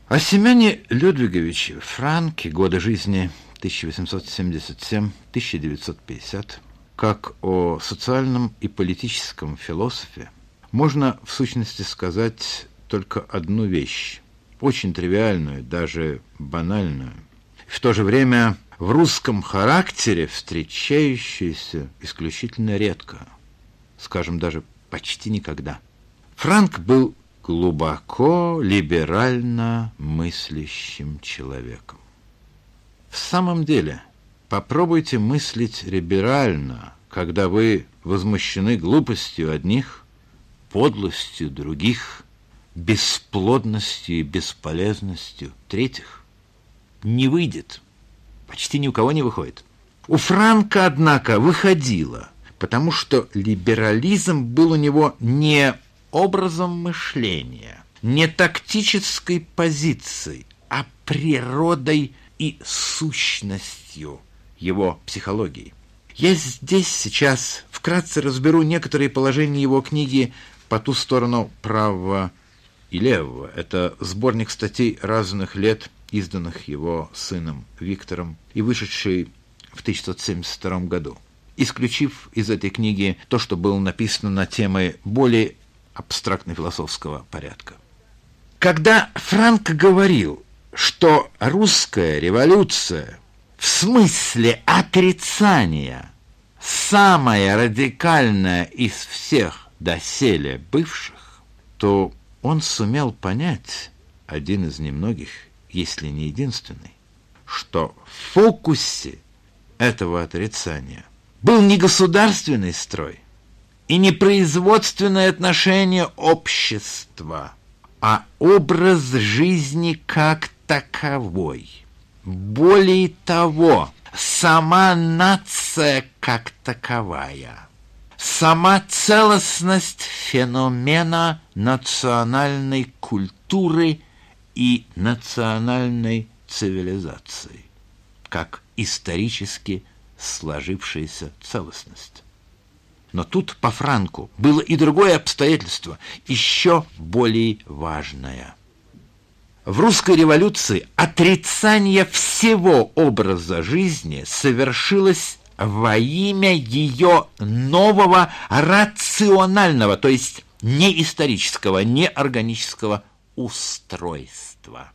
О Семене Людвиговиче Франке, годы жизни 1877-1950, как о социальном и политическом философе, можно в сущности сказать только одну вещь, очень тривиальную, даже банальную, в то же время в русском характере встречающуюся исключительно редко, скажем, даже почти никогда. Франк был глубоко либерально мыслящим человеком. В самом деле, попробуйте мыслить либерально, когда вы возмущены глупостью одних, подлостью других, бесплодностью и бесполезностью третьих. Не выйдет. Почти ни у кого не выходит. У Франка, однако, выходило, потому что либерализм был у него не образом мышления, не тактической позицией, а природой и сущностью его психологии. Я здесь сейчас вкратце разберу некоторые положения его книги «По ту сторону правого и левого». Это сборник статей разных лет, изданных его сыном Виктором и вышедший в 1972 году, исключив из этой книги то, что было написано на темы более абстрактно-философского порядка. Когда Франк говорил, что русская революция в смысле отрицания самая радикальная из всех доселе бывших, то он сумел понять, один из немногих, если не единственный, что в фокусе этого отрицания был не государственный строй и не производственное отношение общества, а образ жизни как таковой. Более того, сама нация как таковая, сама целостность феномена национальной культуры и национальной цивилизации, как исторически сложившаяся целостность. Но тут по Франку было и другое обстоятельство, еще более важное. В русской революции отрицание всего образа жизни совершилось во имя ее нового рационального, то есть не исторического, не органического устройства.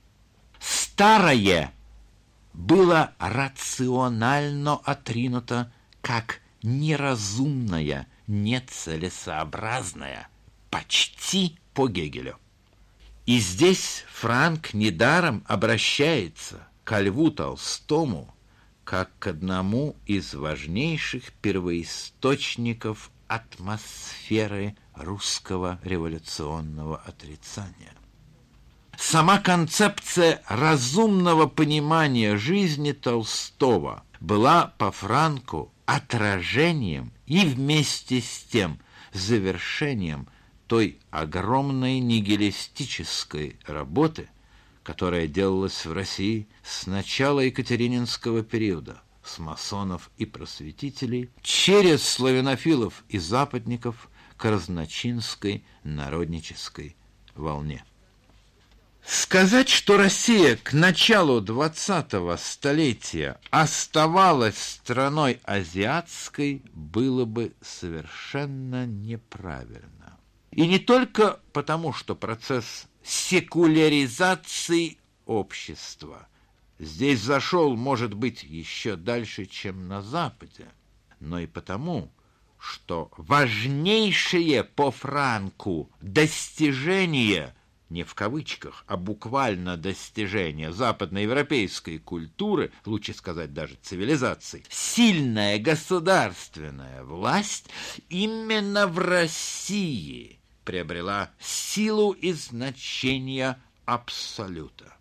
Старое было рационально отринуто как неразумное, нецелесообразное, почти по Гегелю. И здесь Франк недаром обращается ко Льву Толстому как к одному из важнейших первоисточников атмосферы русского революционного отрицания. Сама концепция разумного понимания жизни Толстого была по Франку отражением и вместе с тем завершением той огромной нигилистической работы, которая делалась в России с начала Екатерининского периода, с масонов и просветителей, через славянофилов и западников к разночинской народнической волне. Сказать, что Россия к началу 20-го столетия оставалась страной азиатской, было бы совершенно неправильно. И не только потому, что процесс секуляризации общества здесь зашел, может быть, еще дальше, чем на Западе, но и потому, что важнейшее по Франку достижение, не в кавычках, а буквально достижение западноевропейской культуры, лучше сказать даже цивилизации, сильная государственная власть именно в России приобрела силу и значение абсолюта.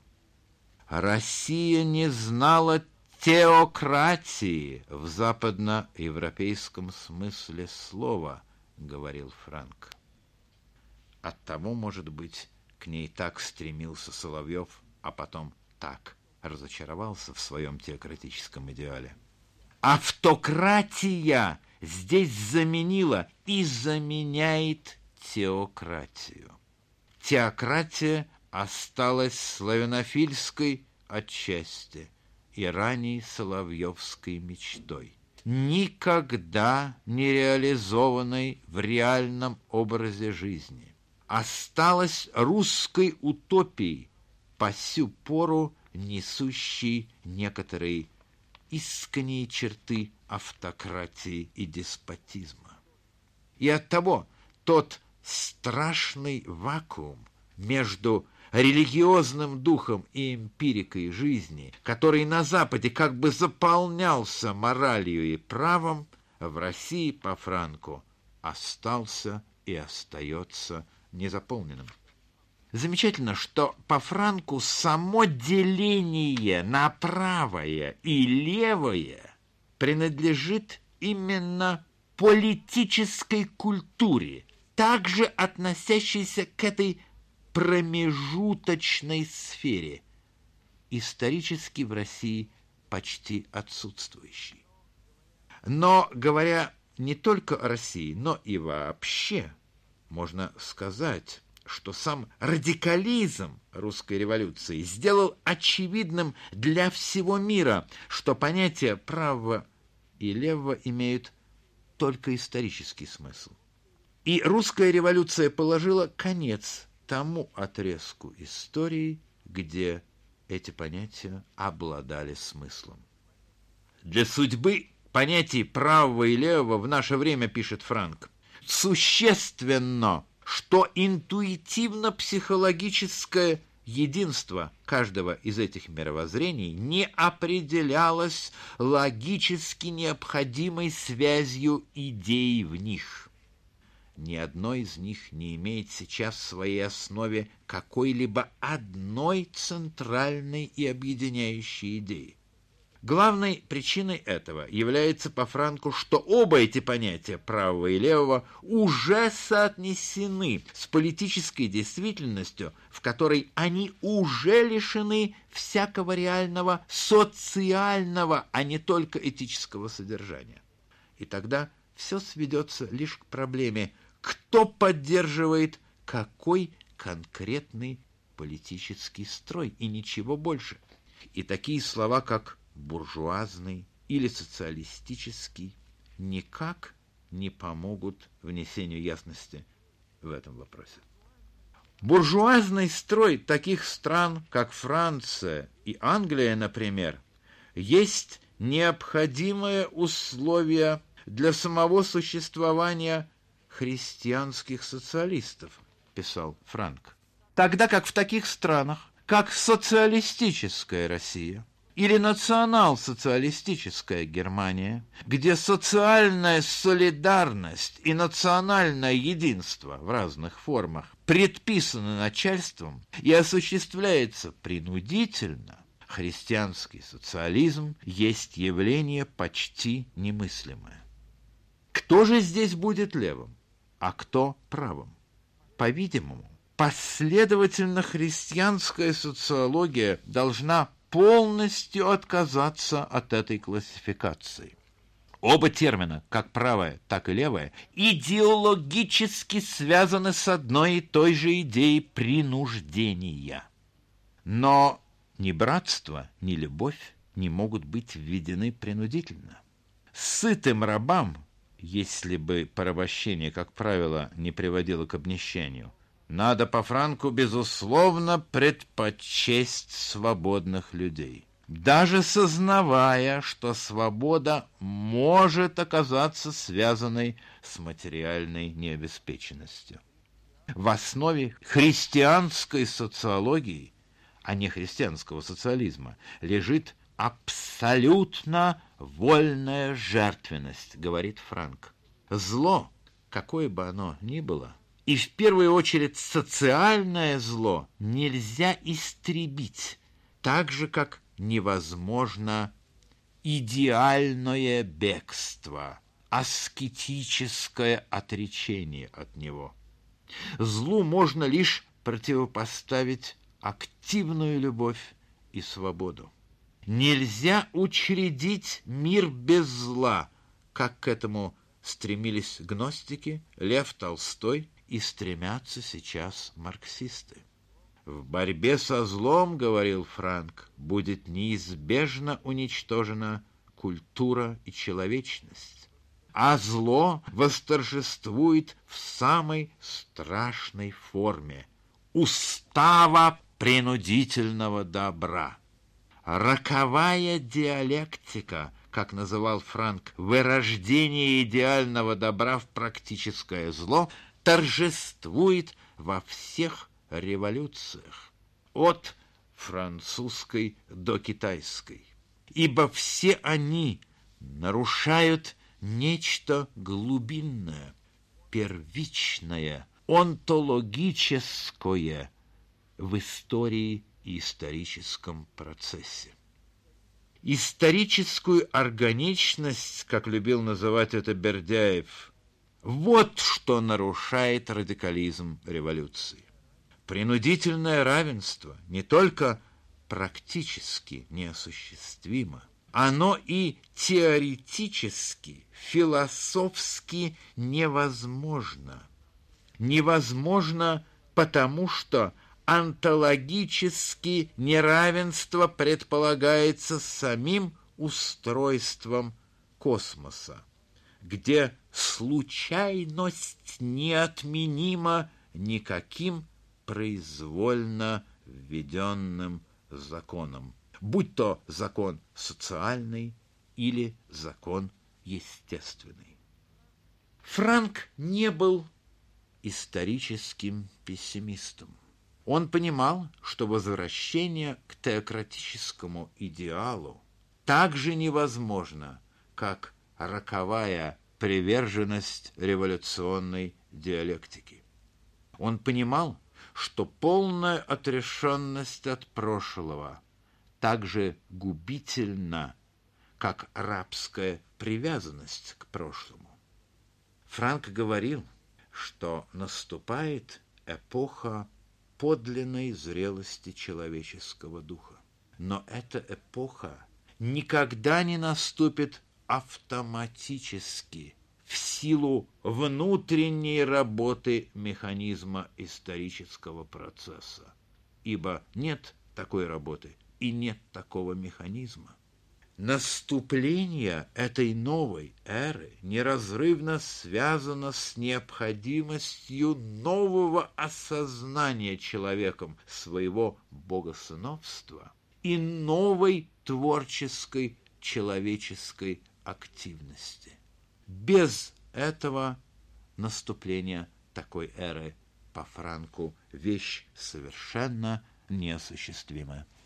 Россия не знала теократии в западноевропейском смысле слова, говорил Франк. Оттого, может быть, к ней так стремился Соловьев, а потом так разочаровался в своем теократическом идеале. Автократия здесь заменила и заменяет теократию. Теократия осталась славянофильской отчасти и ранней соловьевской мечтой, никогда не реализованной в реальном образе жизни, осталась русской утопией, по сю пору несущей некоторые искренние черты автократии и деспотизма. И оттого тот страшный вакуум между религиозным духом и эмпирикой жизни, который на Западе как бы заполнялся моралью и правом, в России по Франку остался и остается незаполненным. Замечательно, что по Франку само деление на правое и левое принадлежит именно политической культуре, также относящейся к этой промежуточной сфере, исторически в России почти отсутствующей. Но, говоря не только о России, но и вообще, можно сказать, что сам радикализм русской революции сделал очевидным для всего мира, что понятия правого и левого имеют только исторический смысл. И русская революция положила конец тому отрезку истории, где эти понятия обладали смыслом. Для судьбы понятий правого и левого в наше время, пишет Франк, существенно, что интуитивно-психологическое единство каждого из этих мировоззрений не определялось логически необходимой связью идей в них. Ни одно из них не имеет сейчас в своей основе какой-либо одной центральной и объединяющей идеи. Главной причиной этого является по Франку, что оба эти понятия, правого и левого, уже соотнесены с политической действительностью, в которой они уже лишены всякого реального социального, а не только этического содержания. И тогда все сведется лишь к проблеме, кто поддерживает какой конкретный политический строй, и ничего больше. И такие слова, как буржуазный или социалистический, никак не помогут внесению ясности в этом вопросе. Буржуазный строй таких стран, как Франция и Англия, например, есть необходимое условие для самого существования христианских социалистов, писал Франк. Тогда как в таких странах, как социалистическая Россия или национал-социалистическая Германия, где социальная солидарность и национальное единство в разных формах предписаны начальством и осуществляется принудительно, христианский социализм есть явление почти немыслимое. Кто же здесь будет левым, а кто правым? По-видимому, последовательно христианская социология должна полностью отказаться от этой классификации. Оба термина, как правое, так и левое, идеологически связаны с одной и той же идеей принуждения. Но ни братство, ни любовь не могут быть введены принудительно. Сытым рабам, если бы порабощение, как правило, не приводило к обнищанию, надо по Франку, безусловно, предпочесть свободных людей, даже сознавая, что свобода может оказаться связанной с материальной необеспеченностью. В основе христианской социологии, а не христианского социализма, лежит абсолютно вольная жертвенность, говорит Франк. Зло, какое бы оно ни было, и в первую очередь социальное зло, нельзя истребить, так же, как невозможно идеальное бегство, аскетическое отречение от него. Злу можно лишь противопоставить активную любовь и свободу. Нельзя учредить мир без зла, как к этому стремились гностики, Лев Толстой и стремятся сейчас марксисты. В борьбе со злом, говорил Франк, будет неизбежно уничтожена культура и человечность, а зло восторжествует в самой страшной форме – устава принудительного добра. Роковая диалектика, как называл Франк, вырождение идеального добра в практическое зло, торжествует во всех революциях, от французской до китайской, ибо все они нарушают нечто глубинное, первичное, онтологическое в истории и историческом процессе. Историческую органичность, как любил называть это Бердяев, вот что нарушает радикализм революции. Принудительное равенство не только практически неосуществимо, оно и теоретически, философски невозможно. Невозможно потому, что онтологически неравенство предполагается самим устройством космоса, где случайность неотменима никаким произвольно введенным законом, будь то закон социальный или закон естественный. Франк не был историческим пессимистом. Он понимал, что возвращение к теократическому идеалу так же невозможно, как роковая приверженность революционной диалектики. Он понимал, что полная отрешенность от прошлого так же губительна, как рабская привязанность к прошлому. Франк говорил, что наступает эпоха подлинной зрелости человеческого духа. Но эта эпоха никогда не наступит автоматически в силу внутренней работы механизма исторического процесса, ибо нет такой работы и нет такого механизма. Наступление этой новой эры неразрывно связано с необходимостью нового осознания человеком своего богосыновства и новой творческой человеческой активности. Без этого наступление такой эры по Франку вещь совершенно неосуществимая.